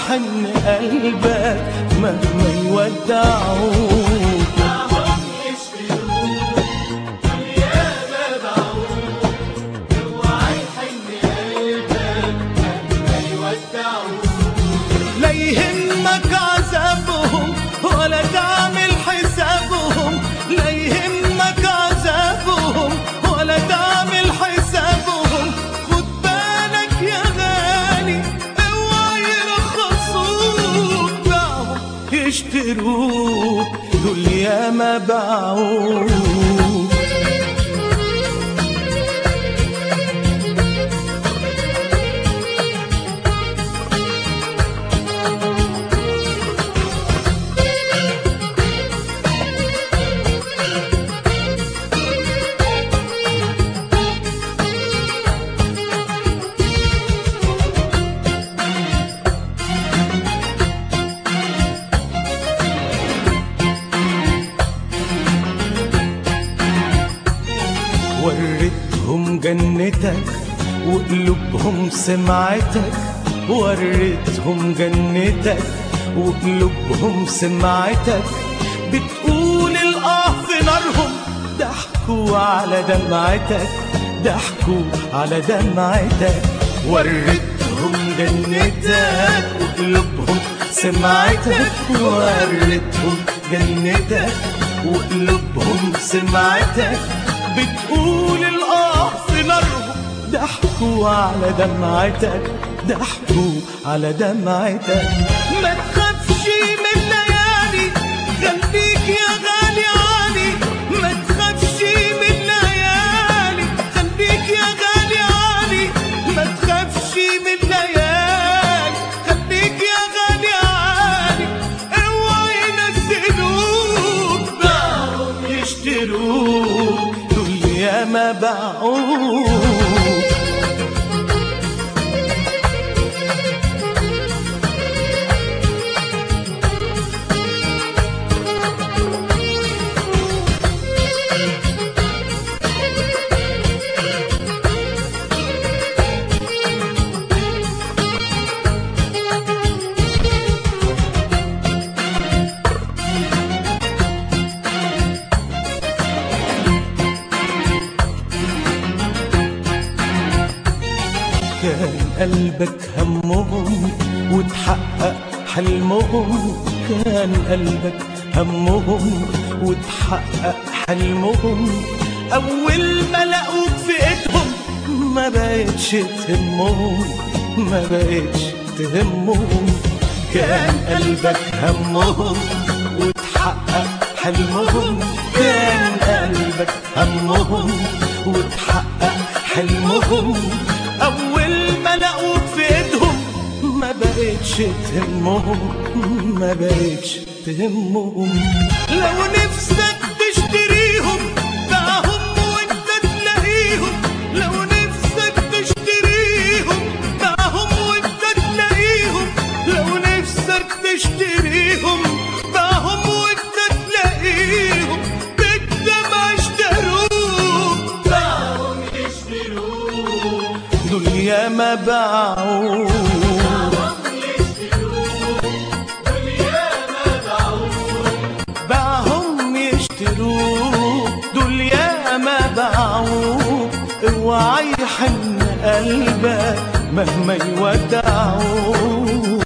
يحن قلبك مهما يودعوك. باعهم يشتروك والياما باعوك، اوعى يحن قلبك مهما يودعوك. لا يهمك عذابهم ولا تعمل حسابهم، لا يهمك عذابهم ولا تعمل حسابهم. خد بالك يا غالي اوعى يرخصوك، باعهم يشتروك دول ياما باعوك. وريتهم جنتك وقلوبهم سمعتك، وريتهم جنتك وقلوبهم سمعتك. بتقول الآه في نارهم، ضحكوا على دمعتك، ضحكوا على دمعتك. وريتهم جنتك وقلوبهم سمعتك، وريتهم جنتك وقلوبهم سمعتك. بتقول الآه في نارهم، ضحكوا على دمعتك، ضحكوا على دمعتك. ما تخافش من الليالي خليك يا غالي عالي، ما تخافش من الليالي خليك يا غالي عالي، ما تخافش من الليالي خليك يا غالي عالي. اوعى ينزلوك باعهم يشتروك دول ياما باعوك. كان قلبك همهم وتحقق حلمهم، كان قلبك همهم وتحقق حلمهم. أول ما لقوك في إيدهم ما بقتش تهمهم، ما بقتش تهمهم. كان قلبك همهم وتحقق حلمهم، كان قلبك همهم وتحقق حلمهم. أول ما لقوك في إيدهم ما بقتش تهمهم، ما بقتش تهمهم. لو نفسك تشتريهم باعهم وانت تلاقيهم، لو نفسك تشتريهم باعهم وانت تلاقيهم، لو نفسك تشتريهم باعهم وانت تلاقيهم. بالدمع اشتروك باعهم يشتروك دول ياما باعوك. باعهم يشتروك دول ياما باعوك. اوعى يحن قلبك مهما يودعوك.